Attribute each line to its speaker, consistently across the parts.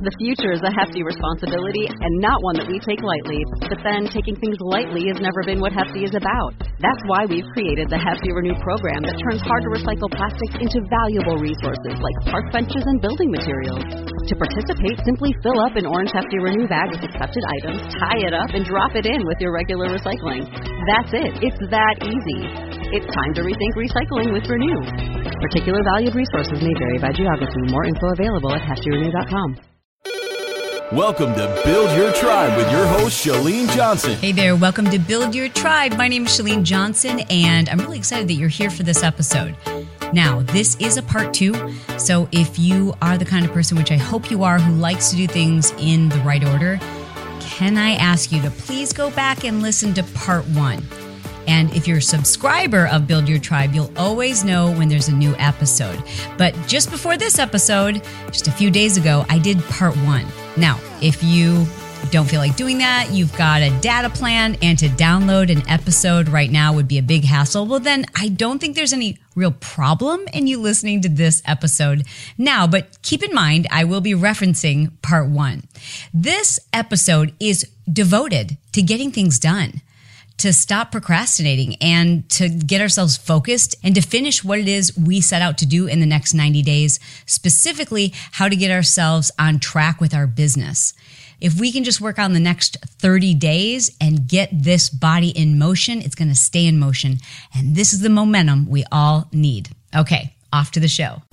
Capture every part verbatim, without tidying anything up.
Speaker 1: The future is a hefty responsibility and not one that we take lightly. But then taking things lightly has never been what Hefty is about. That's why we've created the Hefty Renew program that turns hard-to-recycle plastics into valuable resources like park benches and building materials. To participate, simply fill up an orange Hefty Renew bag with accepted items, tie it up, and drop it in with your regular recycling. That's it. It's that easy. It's time to rethink recycling with Renew. Particular valued resources may vary by geography. More info available at hefty renew dot com.
Speaker 2: Welcome to Build Your Tribe with your host, Chalene Johnson.
Speaker 3: Hey there, welcome to Build Your Tribe. My name is Chalene Johnson, and I'm really excited that you're here for this episode. Now, this is a part two, so if you are the kind of person, which I hope you are, who likes to do things in the right order, can I ask you to please go back and listen to part one? And if you're a subscriber of Build Your Tribe, you'll always know when there's a new episode. But just before this episode, just a few days ago, I did part one. Now, if you don't feel like doing that, you've got a data plan, and to download an episode right now would be a big hassle, well, then I don't think there's any real problem in you listening to this episode now. But keep in mind, I will be referencing part one. This episode is devoted to getting things done, to stop procrastinating and to get ourselves focused and to finish what it is we set out to do in the next ninety days, specifically how to get ourselves on track with our business. If we can just work on the next thirty days and get this body in motion, it's going to stay in motion. And this is the momentum we all need. Okay, off to the show.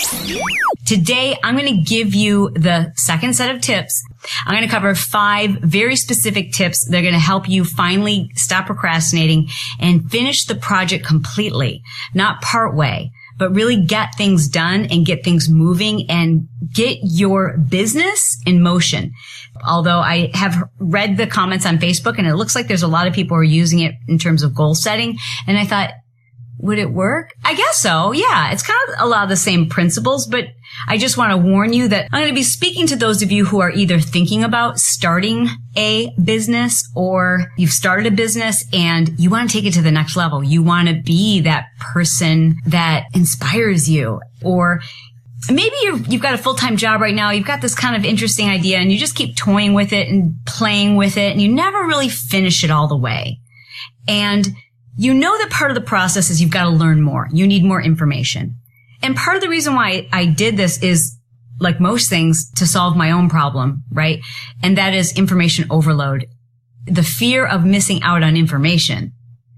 Speaker 3: Today, I'm going to give you the second set of tips. I'm going to cover five very specific tips that are going to help you finally stop procrastinating and finish the project completely, not part way, but really get things done and get things moving and get your business in motion. Although I have read the comments on Facebook and it looks like there's a lot of people who are using it in terms of goal setting. And I thought, would it work? I guess so. Yeah, it's kind of a lot of the same principles, but I just want to warn you that I'm going to be speaking to those of you who are either thinking about starting a business or you've started a business and you want to take it to the next level. You want to be that person that inspires you, or maybe you're, you've got a full-time job right now. You've got this kind of interesting idea and you just keep toying with it and playing with it and you never really finish it all the way. And you know that part of the process is you've got to learn more. You need more information. And part of the reason why I did this is, like most things, to solve my own problem, right? And that is information overload. The fear of missing out on information.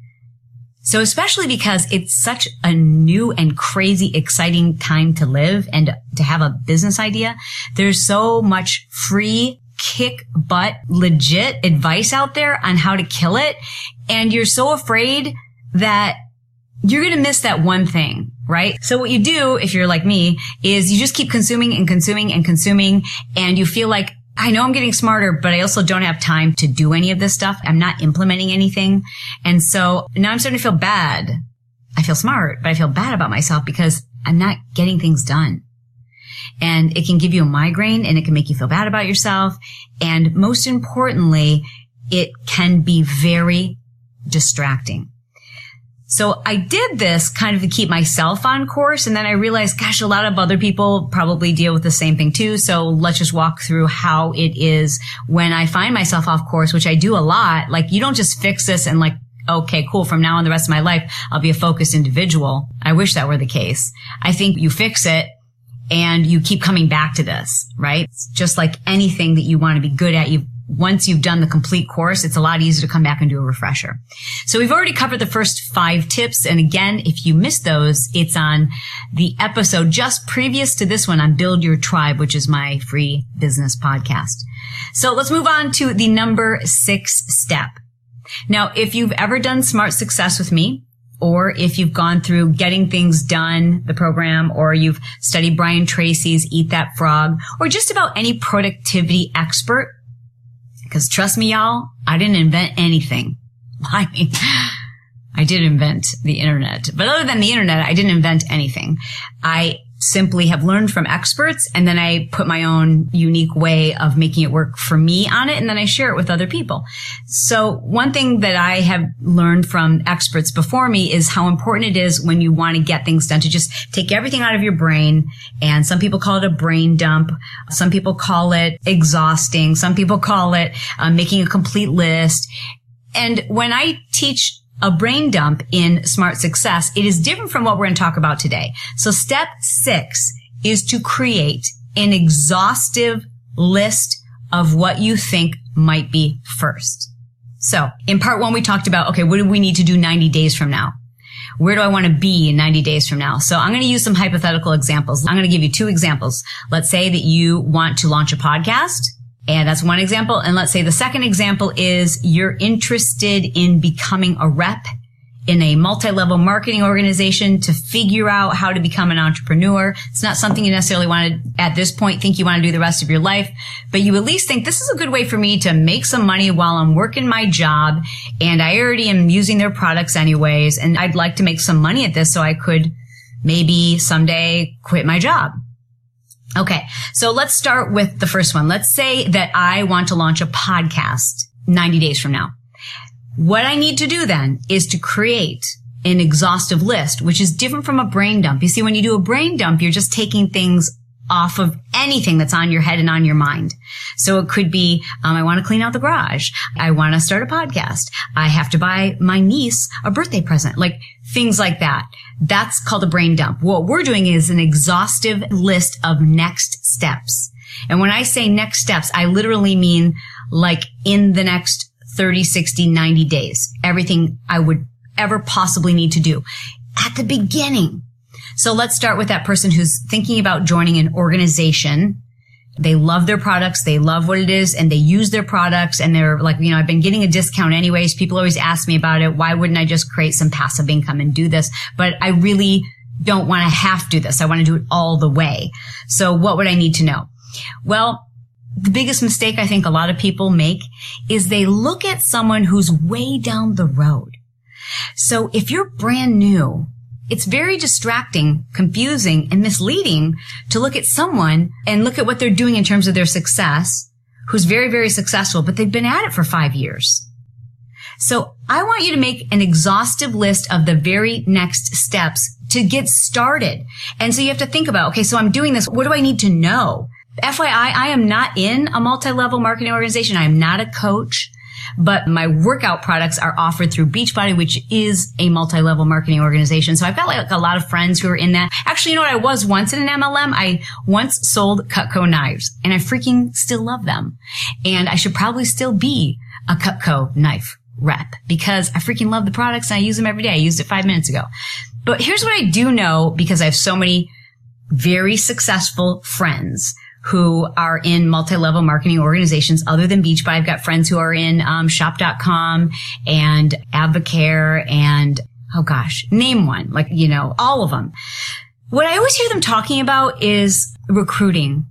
Speaker 3: So especially because it's such a new and crazy exciting time to live and to have a business idea, there's so much free, kick butt, legit advice out there on how to kill it. And you're so afraid that you're going to miss that one thing, right? So what you do, if you're like me, is you just keep consuming and consuming and consuming. And you feel like, I know I'm getting smarter, but I also don't have time to do any of this stuff. I'm not implementing anything. And so now I'm starting to feel bad. I feel smart, but I feel bad about myself because I'm not getting things done. And it can give you a migraine and it can make you feel bad about yourself. And most importantly, it can be very distracting. So I did this kind of to keep myself on course. And then I realized, gosh, a lot of other people probably deal with the same thing too. So let's just walk through how it is when I find myself off course, which I do a lot. Like, you don't just fix this and like, okay, cool, from now on the rest of my life, I'll be a focused individual. I wish that were the case. I think you fix it and you keep coming back to this, right? It's just like anything that you want to be good at, you once you've done the complete course, it's a lot easier to come back and do a refresher. So we've already covered the first five tips. And again, if you missed those, it's on the episode just previous to this one on Build Your Tribe, which is my free business podcast. So let's move on to the number six step. Now, if you've ever done Smart Success with me, or if you've gone through Getting Things Done, the program, or you've studied Brian Tracy's Eat That Frog, or just about any productivity expert, because trust me, y'all, I didn't invent anything. I mean, I did invent the internet. But other than the internet, I didn't invent anything. I simply have learned from experts, and then I put my own unique way of making it work for me on it, and then I share it with other people. So one thing that I have learned from experts before me is how important it is when you want to get things done to just take everything out of your brain. And some people call it a brain dump. Some people call it exhausting. Some people call it uh, making a complete list. And when I teach a brain dump in Smart Success, it is different from what we're going to talk about today. So step six is to create an exhaustive list of what you think might be first. So in part one, we talked about, okay, what do we need to do ninety days from now? Where do I want to be in ninety days from now? So I'm going to use some hypothetical examples. I'm going to give you two examples. Let's say that you want to launch a podcast. And that's one example. And let's say the second example is you're interested in becoming a rep in a multi-level marketing organization to figure out how to become an entrepreneur. It's not something you necessarily want to, at this point, think you want to do the rest of your life, but you at least think this is a good way for me to make some money while I'm working my job. And I already am using their products anyways. And I'd like to make some money at this so I could maybe someday quit my job. Okay, so let's start with the first one. Let's say that I want to launch a podcast ninety days from now. What I need to do then is to create an exhaustive list, which is different from a brain dump. You see, when you do a brain dump, you're just taking things off of anything that's on your head and on your mind. So it could be, um, I want to clean out the garage. I want to start a podcast. I have to buy my niece a birthday present, like things like that. That's called a brain dump. What we're doing is an exhaustive list of next steps. And when I say next steps, I literally mean like in the next thirty, sixty, ninety days, everything I would ever possibly need to do at the beginning. So let's start with that person who's thinking about joining an organization. They love their products. They love what it is, and they use their products, and they're like, you know, I've been getting a discount anyways. People always ask me about it. Why wouldn't I just create some passive income and do this? But I really don't want to have to do this. I want to do it all the way. So what would I need to know? Well, the biggest mistake I think a lot of people make is they look at someone who's way down the road. So if you're brand new, it's very distracting, confusing, and misleading to look at someone and look at what they're doing in terms of their success, who's very, very successful, but they've been at it for five years. So I want you to make an exhaustive list of the very next steps to get started. And so you have to think about, okay, so I'm doing this. What do I need to know? F Y I, I am not in a multi-level marketing organization. I am not a coach. But my workout products are offered through Beachbody, which is a multi-level marketing organization. So I've got like a lot of friends who are in that. Actually, you know what? I was once in an M L M. I once sold Cutco knives, and I freaking still love them. And I should probably still be a Cutco knife rep because I freaking love the products and I use them every day. I used it five minutes ago. But here's what I do know, because I have so many very successful friends who are in multi-level marketing organizations other than Beachbody. I've got friends who are in um, shop dot com and Advocare and, oh gosh, name one, like, you know, all of them. What I always hear them talking about is recruiting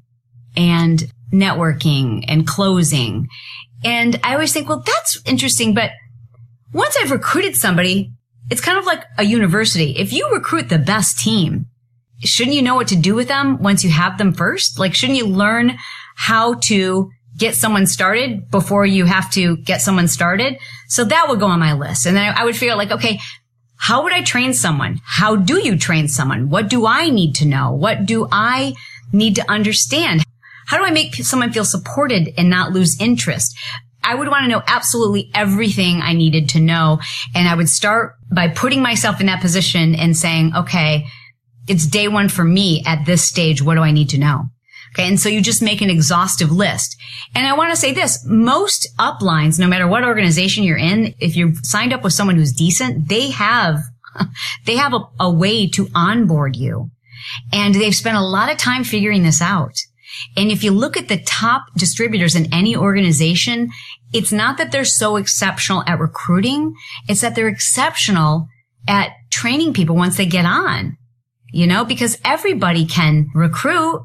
Speaker 3: and networking and closing. And I always think, well, that's interesting, but once I've recruited somebody, it's kind of like a university. If you recruit the best team, shouldn't you know what to do with them once you have them first? Like, shouldn't you learn how to get someone started before you have to get someone started? So that would go on my list. And then I, I would figure out like, okay, how would I train someone? How do you train someone? What do I need to know? What do I need to understand? How do I make someone feel supported and not lose interest? I would want to know absolutely everything I needed to know. And I would start by putting myself in that position and saying, okay, it's day one for me at this stage. What do I need to know? Okay. And so you just make an exhaustive list. And I want to say this, most uplines, no matter what organization you're in, if you've signed up with someone who's decent, they have, they have a, a way to onboard you. And they've spent a lot of time figuring this out. And if you look at the top distributors in any organization, it's not that they're so exceptional at recruiting. It's that they're exceptional at training people once they get on. You know, because everybody can recruit,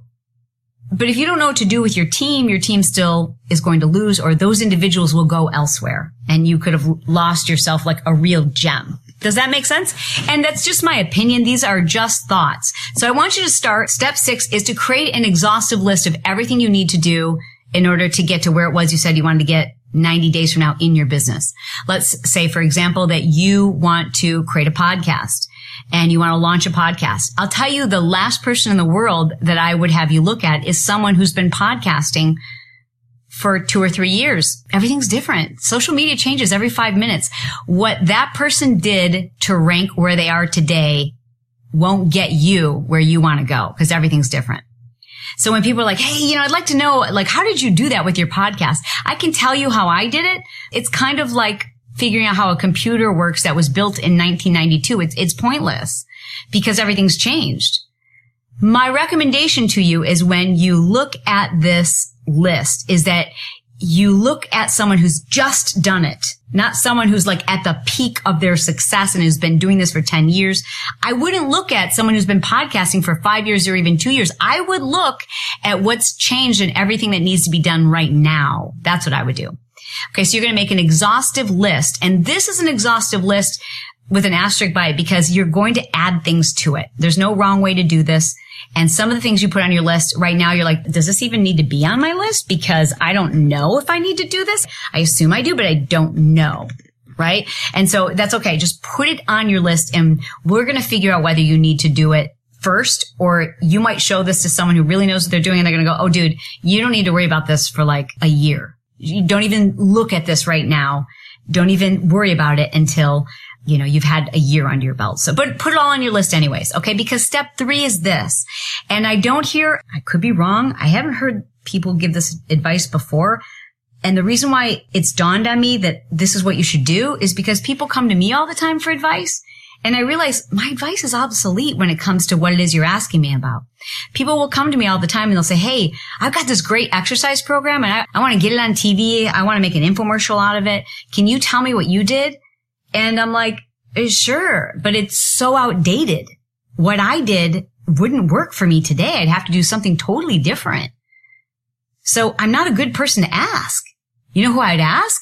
Speaker 3: but if you don't know what to do with your team, your team still is going to lose, or those individuals will go elsewhere and you could have lost yourself like a real gem. Does that make sense? And that's just my opinion. These are just thoughts. So I want you to start. Step six is to create an exhaustive list of everything you need to do in order to get to where it was you said you wanted to get ninety days from now in your business. Let's say, for example, that you want to create a podcast and you want to launch a podcast. I'll tell you, the last person in the world that I would have you look at is someone who's been podcasting for two or three years. Everything's different. Social media changes every five minutes. What that person did to rank where they are today won't get you where you want to go because everything's different. So when people are like, hey, you know, I'd like to know, like, how did you do that with your podcast? I can tell you how I did it. It's kind of like figuring out how a computer works that was built in nineteen ninety-two. It's, it's pointless because everything's changed. My recommendation to you is when you look at this list is that you look at someone who's just done it, not someone who's like at the peak of their success and has been doing this for ten years. I wouldn't look at someone who's been podcasting for five years or even two years. I would look at what's changed and everything that needs to be done right now. That's what I would do. Okay. So you're going to make an exhaustive list, and this is an exhaustive list with an asterisk by it because you're going to add things to it. There's no wrong way to do this. And some of the things you put on your list right now, you're like, does this even need to be on my list? Because I don't know if I need to do this. I assume I do, but I don't know. Right? And so that's okay. Just put it on your list and we're going to figure out whether you need to do it first, or you might show this to someone who really knows what they're doing and they're going to go, oh, dude, you don't need to worry about this for like a year. You don't even look at this right now. Don't even worry about it until you know, you've had a year under your belt. So, but put it all on your list anyways. Okay. Because step three is this. And I don't hear, I could be wrong. I haven't heard people give this advice before. And the reason why it's dawned on me that this is what you should do is because people come to me all the time for advice. And I realize my advice is obsolete when it comes to what it is you're asking me about. People will come to me all the time and they'll say, hey, I've got this great exercise program and I, I want to get it on T V. I want to make an infomercial out of it. Can you tell me what you did? And I'm like, sure, but it's so outdated. What I did wouldn't work for me today. I'd have to do something totally different. So I'm not a good person to ask. You know who I'd ask?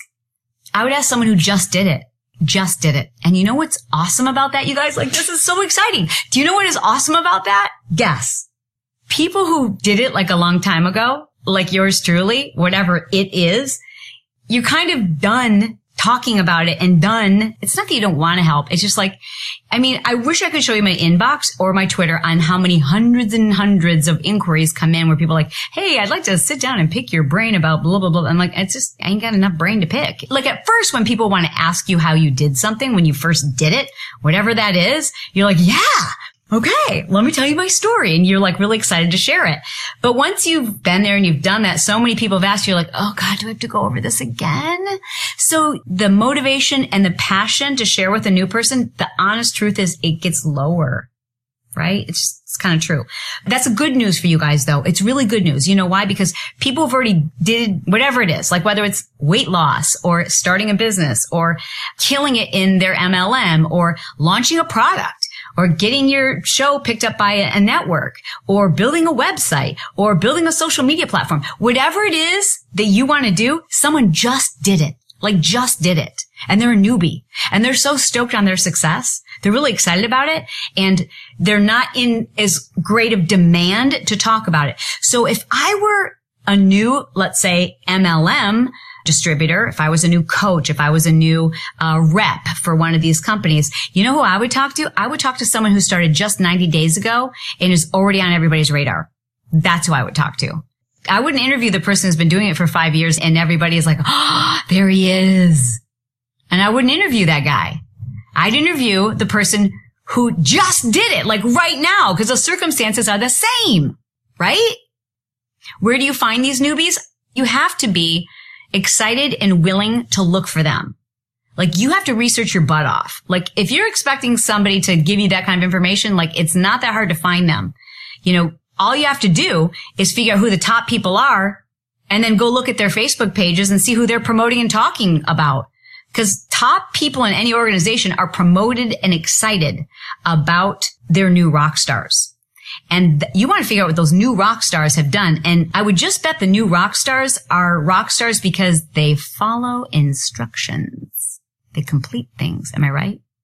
Speaker 3: I would ask someone who just did it. Just did it. And you know what's awesome about that, you guys? Like, this is so exciting. Do you know what is awesome about that? Guess. People who did it like a long time ago, like yours truly, whatever it is, you're kind of done talking about it and done. It's not that you don't want to help. It's just like, I mean, I wish I could show you my inbox or my Twitter on how many hundreds and hundreds of inquiries come in where people are like, hey, I'd like to sit down and pick your brain about blah, blah, blah. I'm like, it's just, I ain't got enough brain to pick. Like at first when people want to ask you how you did something, when you first did it, whatever that is, you're like, yeah. Okay, let me tell you my story. And you're like really excited to share it. But once you've been there and you've done that, so many people have asked you like, oh God, do I have to go over this again? So the motivation and the passion to share with a new person, the honest truth is it gets lower, right? It's just, it's kind of true. That's a good news for you guys though. It's really good news. You know why? Because people have already did whatever it is, like whether it's weight loss or starting a business or killing it in their M L M or launching a product, or getting your show picked up by a network, or building a website, or building a social media platform. Whatever it is that you want to do, someone just did it. Like just did it. And they're a newbie. And they're so stoked on their success. They're really excited about it. And they're not in as great of demand to talk about it. So if I were a new, let's say, M L M distributor, if I was a new coach, if I was a new uh, rep for one of these companies, you know who I would talk to? I would talk to someone who started just ninety days ago and is already on everybody's radar. That's who I would talk to. I wouldn't interview the person who's been doing it for five years and everybody is like, oh, there he is. And I wouldn't interview that guy. I'd interview the person who just did it, like right now, because the circumstances are the same, right? Where do you find these newbies? You have to be excited and willing to look for them. Like you have to research your butt off. Like if you're expecting somebody to give you that kind of information, like it's not that hard to find them. You know, all you have to do is figure out who the top people are and then go look at their Facebook pages and see who they're promoting and talking about. Because top people in any organization are promoted and excited about their new rock stars. And th- you want to figure out what those new rock stars have done. And I would just bet the new rock stars are rock stars because they follow instructions. They complete things. Am I right?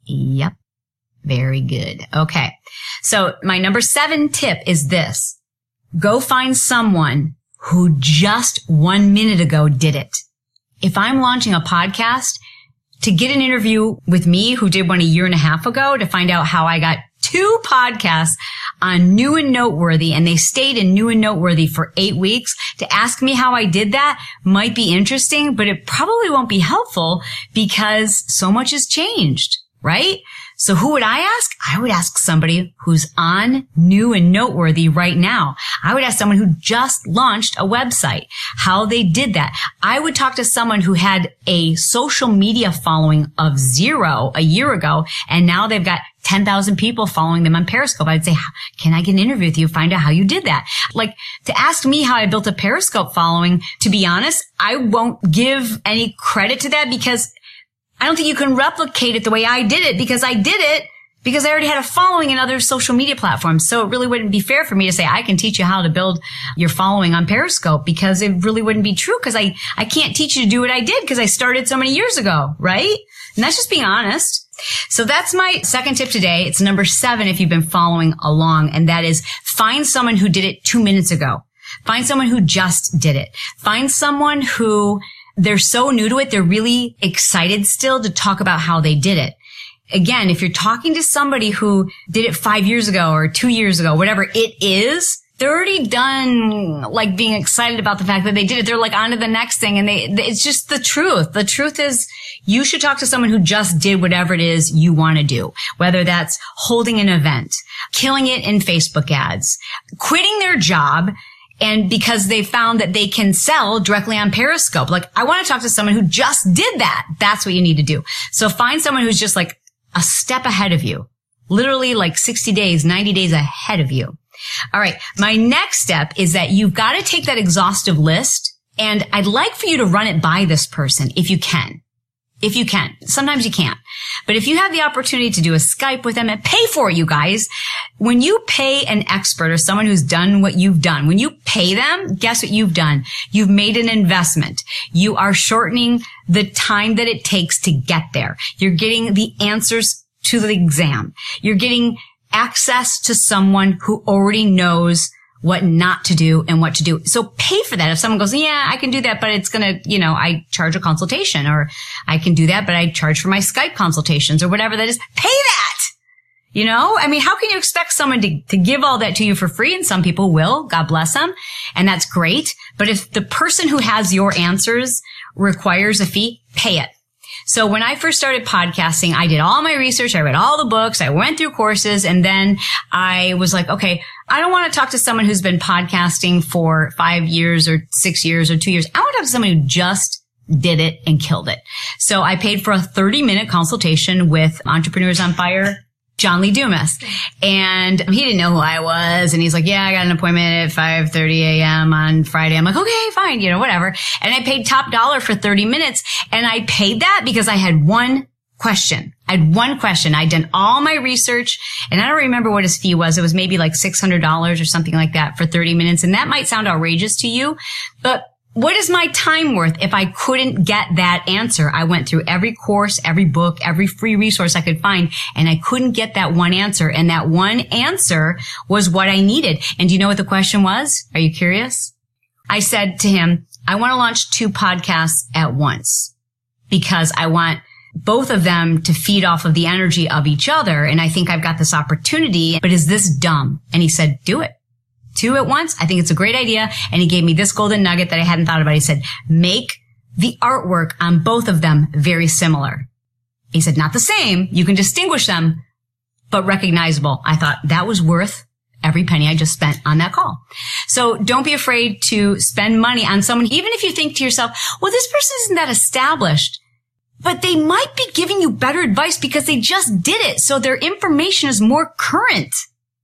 Speaker 3: Yep. Very good. Okay. So my number seven tip is this. Go find someone who just one minute ago did it. If I'm launching a podcast, to get an interview with me who did one a year and a half ago to find out how I got two podcasts on New and Noteworthy, and they stayed in New and Noteworthy for eight weeks, to ask me how I did that might be interesting, but it probably won't be helpful because so much has changed, right? So who would I ask? I would ask somebody who's on New and Noteworthy right now. I would ask someone who just launched a website, how they did that. I would talk to someone who had a social media following of zero a year ago, and now they've got ten thousand people following them on Periscope. I'd say, can I get an interview with you? Find out how you did that. Like, to ask me how I built a Periscope following, to be honest, I won't give any credit to that because I don't think you can replicate it the way I did it, because I did it because I already had a following in other social media platforms. So it really wouldn't be fair for me to say I can teach you how to build your following on Periscope, because it really wouldn't be true, because I, I can't teach you to do what I did because I started so many years ago, right? And that's just being honest. So that's my second tip today. It's number seven if you've been following along, and that is find someone who did it two minutes ago. Find someone who just did it. Find someone who they're so new to it, they're really excited still to talk about how they did it. Again, if you're talking to somebody who did it five years ago or two years ago, whatever it is, they're already done like being excited about the fact that they did it. They're like on to the next thing, and they, it's just the truth. The truth is you should talk to someone who just did whatever it is you want to do, whether that's holding an event, killing it in Facebook ads, quitting their job, and because they found that they can sell directly on Periscope. Like, I want to talk to someone who just did that. That's what you need to do. So find someone who's just like a step ahead of you, literally like sixty days, ninety days ahead of you. All right. My next step is that you've got to take that exhaustive list, and I'd like for you to run it by this person if you can. If you can. Sometimes you can't. But if you have the opportunity to do a Skype with them and pay for it, you guys, when you pay an expert or someone who's done what you've done, when you pay them, guess what you've done? You've made an investment. You are shortening the time that it takes to get there. You're getting the answers to the exam. You're getting access to someone who already knows what not to do and what to do. So pay for that. If someone goes, yeah, I can do that, but it's going to, you know, I charge a consultation, or I can do that, but I charge for my Skype consultations or whatever that is. Pay that. You know, I mean, how can you expect someone to, to give all that to you for free? And some people will, God bless them. And that's great. But if the person who has your answers requires a fee, pay it. So when I first started podcasting, I did all my research. I read all the books. I went through courses. And then I was like, okay, I don't want to talk to someone who's been podcasting for five years or six years or two years. I want to talk to someone who just did it and killed it. So I paid for a thirty minute consultation with Entrepreneurs on Fire, John Lee Dumas. And he didn't know who I was. And he's like, yeah, I got an appointment at five thirty a.m. on Friday. I'm like, okay, fine, you know, whatever. And I paid top dollar for thirty minutes. And I paid that because I had one question. I had one question. I'd done all my research, and I don't remember what his fee was. It was maybe like six hundred dollars or something like that for thirty minutes. And that might sound outrageous to you, but what is my time worth if I couldn't get that answer? I went through every course, every book, every free resource I could find, and I couldn't get that one answer. And that one answer was what I needed. And do you know what the question was? Are you curious? I said to him, I want to launch two podcasts at once because I want both of them to feed off of the energy of each other. And I think I've got this opportunity, but is this dumb? And he said, do it. Two at once. I think it's a great idea. And he gave me this golden nugget that I hadn't thought about. He said, make the artwork on both of them very similar. He said, not the same. You can distinguish them, but recognizable. I thought that was worth every penny I just spent on that call. So don't be afraid to spend money on someone, even if you think to yourself, well, this person isn't that established, but they might be giving you better advice because they just did it. So their information is more current.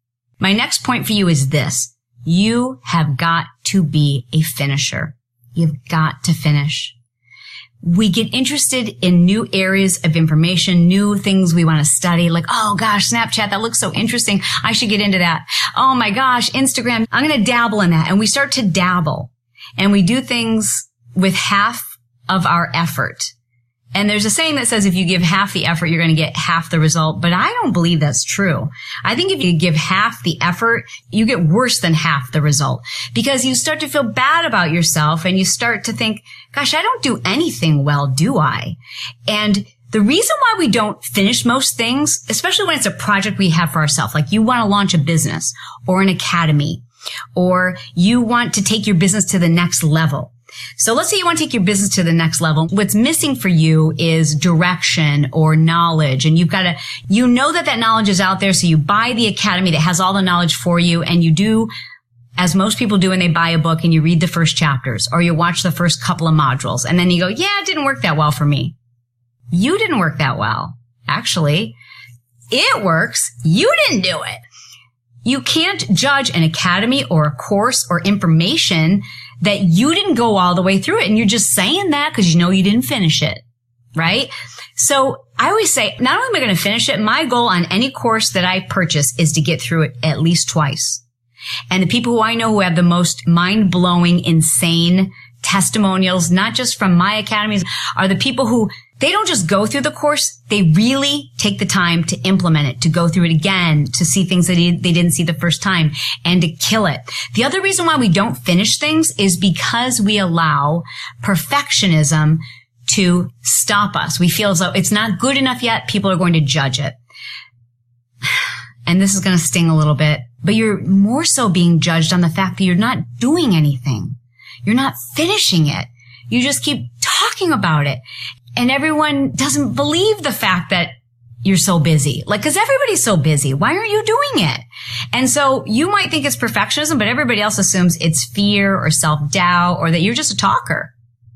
Speaker 3: My next point for you is this. You have got to be a finisher. You've got to finish. We get interested in new areas of information, new things we want to study, like, oh gosh, Snapchat, that looks so interesting. I should get into that. Oh my gosh, Instagram, I'm going to dabble in that. And we start to dabble, and we do things with half of our effort. And there's a saying that says if you give half the effort, you're going to get half the result. But I don't believe that's true. I think if you give half the effort, you get worse than half the result, because you start to feel bad about yourself and you start to think, gosh, I don't do anything well, do I? And the reason why we don't finish most things, especially when it's a project we have for ourselves, like you want to launch a business or an academy, or you want to take your business to the next level. So let's say you want to take your business to the next level. What's missing for you is direction or knowledge. And you've got to, you know that that knowledge is out there. So you buy the academy that has all the knowledge for you, and you do as most people do when they buy a book, and you read the first chapters or you watch the first couple of modules, and then you go, yeah, it didn't work that well for me. You didn't work that well. Actually, it works. You didn't do it. You can't judge an academy or a course or information that you didn't go all the way through it. And you're just saying that because you know you didn't finish it, right? So I always say, not only am I going to finish it, my goal on any course that I purchase is to get through it at least twice. And the people who I know who have the most mind-blowing, insane testimonials, not just from my academies, are the people who they don't just go through the course. They really take the time to implement it, to go through it again, to see things that they didn't see the first time, and to kill it. The other reason why we don't finish things is because we allow perfectionism to stop us. We feel as though it's not good enough yet. People are going to judge it. And this is going to sting a little bit, but you're more so being judged on the fact that you're not doing anything. You're not finishing it. You just keep talking about it. And everyone doesn't believe the fact that you're so busy. Like, cause everybody's so busy. Why aren't you doing it? And so you might think it's perfectionism, but everybody else assumes it's fear or self-doubt, or that you're just a talker.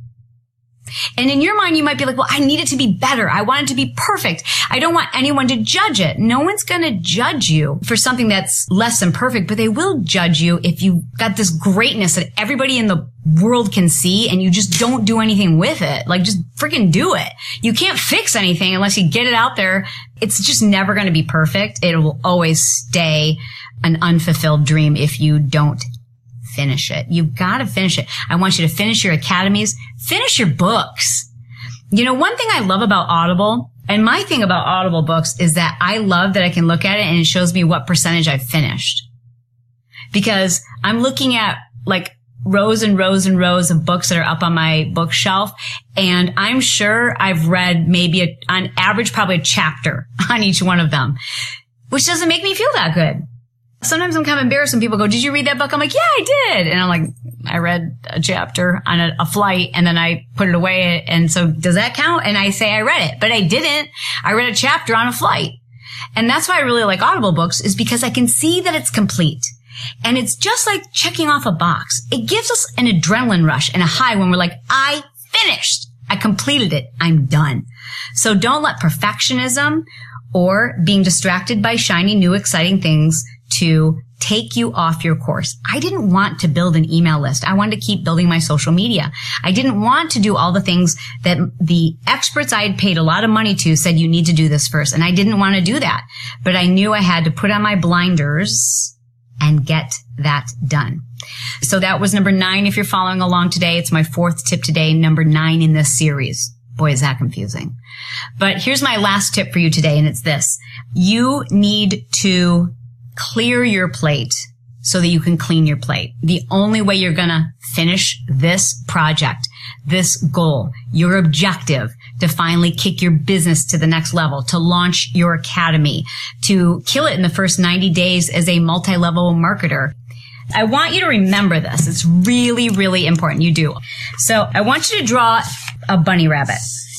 Speaker 3: And in your mind, you might be like, well, I need it to be better. I want it to be perfect. I don't want anyone to judge it. No one's going to judge you for something that's less than perfect, but they will judge you if you've got this greatness that everybody in the world can see and you just don't do anything with it. Like, just freaking do it. You can't fix anything unless you get it out there. It's just never going to be perfect. It will always stay an unfulfilled dream if you don't finish it. You've got to finish it. I want you to finish your academies, finish your books. You know, one thing I love about Audible, and my thing about Audible books is that I love that I can look at it and it shows me what percentage I've finished. Because I'm looking at like rows and rows and rows of books that are up on my bookshelf, and I'm sure I've read maybe a, on average probably a chapter on each one of them, which doesn't make me feel that good. Sometimes I'm kind of embarrassed when people go, did you read that book? I'm like, yeah, I did. And I'm like, I read a chapter on a, a flight and then I put it away. And so does that count? And I say I read it, but I didn't. I read a chapter on a flight. And that's why I really like Audible books, is because I can see that it's complete. And it's just like checking off a box. It gives us an adrenaline rush and a high when we're like, I finished. I completed it. I'm done. So don't let perfectionism or being distracted by shiny, new, exciting things to take you off your course. I didn't want to build an email list. I wanted to keep building my social media. I didn't want to do all the things that the experts I had paid a lot of money to said you need to do this first. And I didn't want to do that. But I knew I had to put on my blinders and get that done. So that was number nine. If you're following along today, it's my fourth tip today, number nine in this series. Boy, is that confusing. But here's my last tip for you today, and it's this. You need to clear your plate so that you can clean your plate. The only way you're going to finish this project, this goal, your objective to finally kick your business to the next level, to launch your academy, to kill it in the first ninety days as a multi-level marketer. I want you to remember this. It's really, really important. You do. So I want you to draw a bunny rabbit.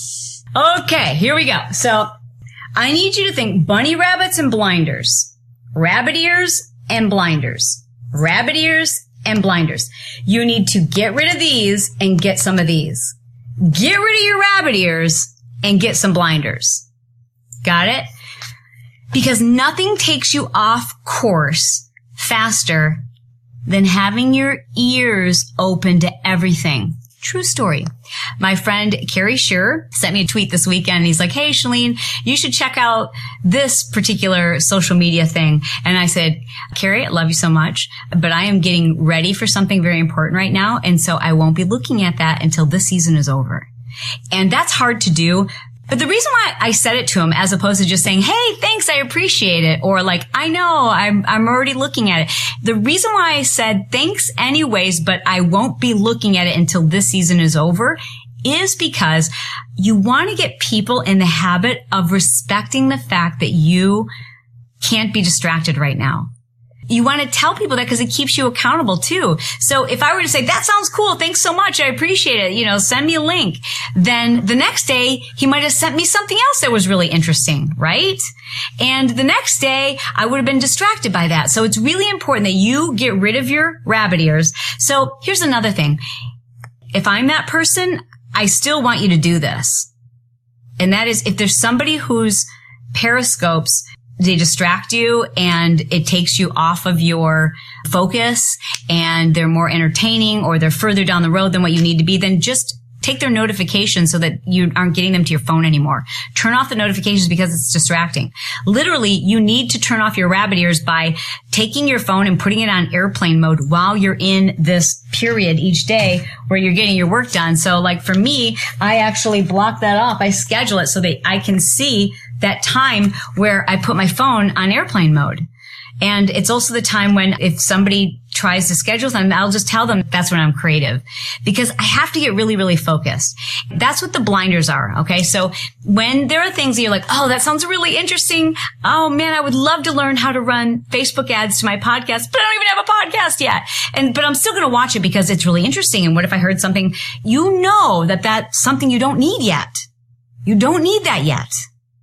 Speaker 3: Okay, here we go. So I need you to think bunny rabbits and blinders. Rabbit ears and blinders. Rabbit ears and blinders. You need to get rid of these and get some of these. Get rid of your rabbit ears and get some blinders. Got it? Because nothing takes you off course faster than having your ears open to everything. True story. My friend Carrie Shearer sent me a tweet this weekend. He's like, hey, Chalene, you should check out this particular social media thing. And I said, Carrie, I love you so much, but I am getting ready for something very important right now. And so I won't be looking at that until this season is over. And that's hard to do. But the reason why I said it to him, as opposed to just saying, hey, thanks, I appreciate it, or like, I know, I'm, I'm already looking at it. The reason why I said thanks anyways, but I won't be looking at it until this season is over, is because you want to get people in the habit of respecting the fact that you can't be distracted right now. You want to tell people that because it keeps you accountable too. So if I were to say, that sounds cool, thanks so much, I appreciate it, you know, send me a link, then the next day he might have sent me something else that was really interesting, right? And the next day I would have been distracted by that. So it's really important that you get rid of your rabbit ears. So here's another thing. If I'm that person, I still want you to do this. And that is, if there's somebody whose periscopes, they distract you and it takes you off of your focus and they're more entertaining or they're further down the road than what you need to be, then just take their notifications so that you aren't getting them to your phone anymore. Turn off the notifications because it's distracting. Literally, you need to turn off your rabbit ears by taking your phone and putting it on airplane mode while you're in this period each day where you're getting your work done. So like for me, I actually block that off. I schedule it so that I can see that time where I put my phone on airplane mode. And it's also the time when if somebody tries to schedule them, I'll just tell them that's when I'm creative, because I have to get really, really focused. That's what the blinders are. Okay. So when there are things that you're like, oh, that sounds really interesting. Oh man, I would love to learn how to run Facebook ads to my podcast, but I don't even have a podcast yet. And, but I'm still going to watch it because it's really interesting. And what if I heard something, you know, that that's something you don't need yet. You don't need that yet.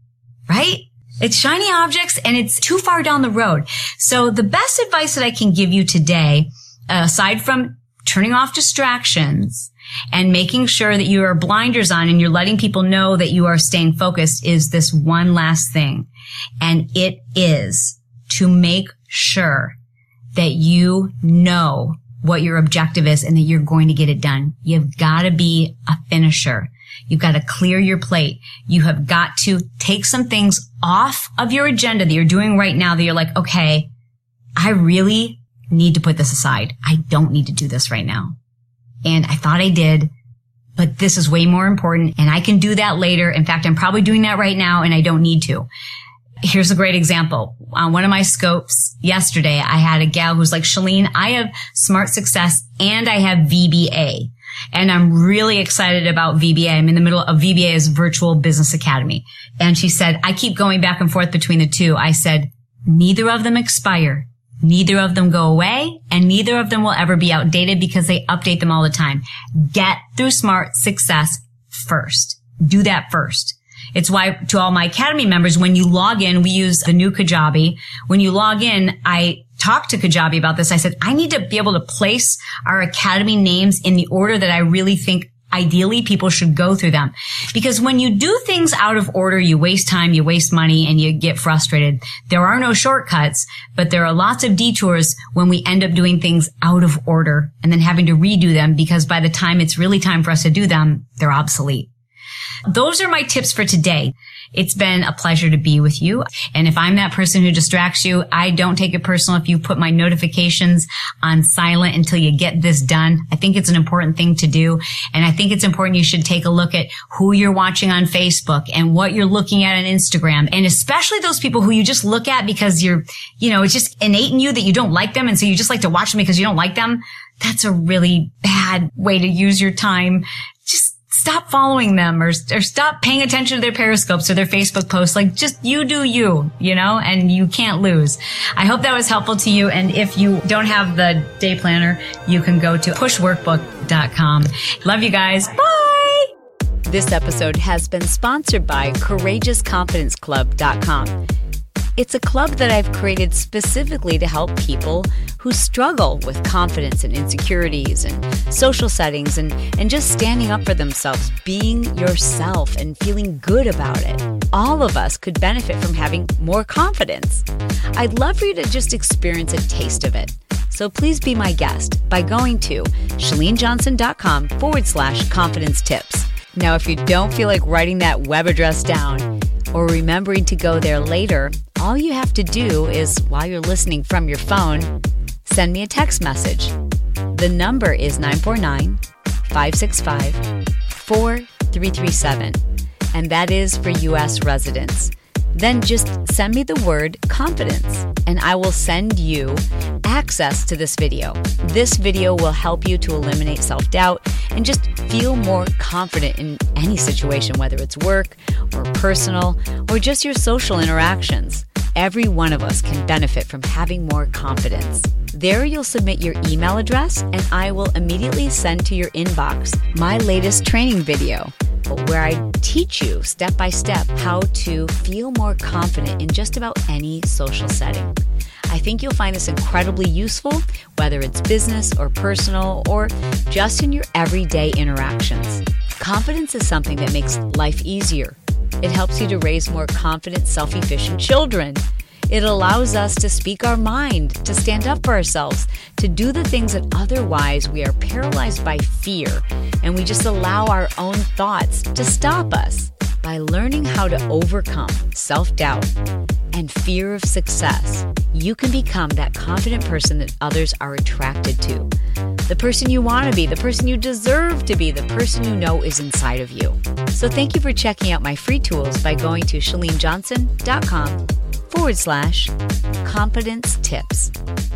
Speaker 3: Right? It's shiny objects and it's too far down the road. So the best advice that I can give you today, aside from turning off distractions and making sure that you are blinders on and you're letting people know that you are staying focused, is this one last thing. And it is to make sure that you know what your objective is and that you're going to get it done. You've got to be a finisher. You've got to clear your plate. You have got to take some things off of your agenda that you're doing right now that you're like, okay, I really need to put this aside. I don't need to do this right now. And I thought I did, but this is way more important and I can do that later. In fact, I'm probably doing that right now and I don't need to. Here's a great example. On one of my scopes yesterday, I had a gal who's like, Chalene, I have Smart Success and I have V B A. And I'm really excited about V B A. I'm in the middle of V B A as Virtual Business Academy. And she said, I keep going back and forth between the two. I said, neither of them expire. Neither of them go away. And neither of them will ever be outdated because they update them all the time. Get through Smart Success first. Do that first. It's why to all my Academy members, when you log in, we use the new Kajabi. When you log in, I talked to Kajabi about this. I said, I need to be able to place our Academy names in the order that I really think ideally people should go through them. Because when you do things out of order, you waste time, you waste money, and you get frustrated. There are no shortcuts, but there are lots of detours when we end up doing things out of order and then having to redo them because by the time it's really time for us to do them, they're obsolete. Those are my tips for today. It's been a pleasure to be with you. And if I'm that person who distracts you, I don't take it personal if you put my notifications on silent until you get this done. I think it's an important thing to do. And I think it's important you should take a look at who you're watching on Facebook and what you're looking at on Instagram. And especially those people who you just look at because you're, you know, it's just innate in you that you don't like them. And so you just like to watch them because you don't like them. That's a really bad way to use your time. Just stop following them or, or stop paying attention to their periscopes or their Facebook posts. Like just you do you, you know, and you can't lose. I hope that was helpful to you. And if you don't have the day planner, you can go to push workbook dot com. Love you guys. Bye.
Speaker 1: This episode has been sponsored by courageous confidence club dot com. It's a club that I've created specifically to help people who struggle with confidence and insecurities and social settings and, and just standing up for themselves, being yourself and feeling good about it. All of us could benefit from having more confidence. I'd love for you to just experience a taste of it. So please be my guest by going to ChaleneJohnson.com forward slash confidence tips. Now, if you don't feel like writing that web address down or remembering to go there later, all you have to do is, while you're listening from your phone, send me a text message. The number is nine four nine, five six five, four
Speaker 3: three three seven, and that is for U S residents. Then just send me the word confidence, and I will send you access to this video. This video will help you to eliminate self-doubt and just feel more confident in any situation, whether it's work or personal or just your social interactions. Every one of us can benefit from having more confidence. There you'll submit your email address, and I will immediately send to your inbox my latest training video, where I teach you step by step how to feel more confident in just about any social setting. I think you'll find this incredibly useful, whether it's business or personal or just in your everyday interactions. Confidence is something that makes life easier. It helps you to raise more confident, self-efficient children. It allows us to speak our mind, to stand up for ourselves, to do the things that otherwise we are paralyzed by fear, and we just allow our own thoughts to stop us. By learning how to overcome self-doubt and fear of success, you can become that confident person that others are attracted to. The person you want to be, the person you deserve to be, the person you know is inside of you. So thank you for checking out my free tools by going to shalenejohnson.com forward slash confidence tips.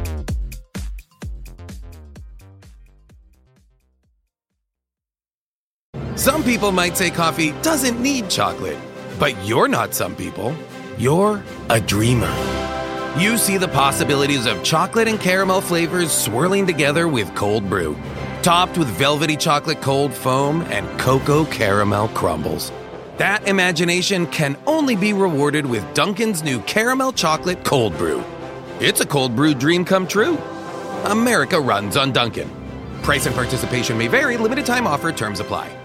Speaker 4: Some people might say coffee doesn't need chocolate, but you're not some people. You're a dreamer. You see the possibilities of chocolate and caramel flavors swirling together with cold brew, topped with velvety chocolate cold foam and cocoa caramel crumbles. That imagination can only be rewarded with Dunkin's new caramel chocolate cold brew. It's a cold brew dream come true. America runs on Dunkin'. Price and participation may vary. Limited time offer. Terms apply.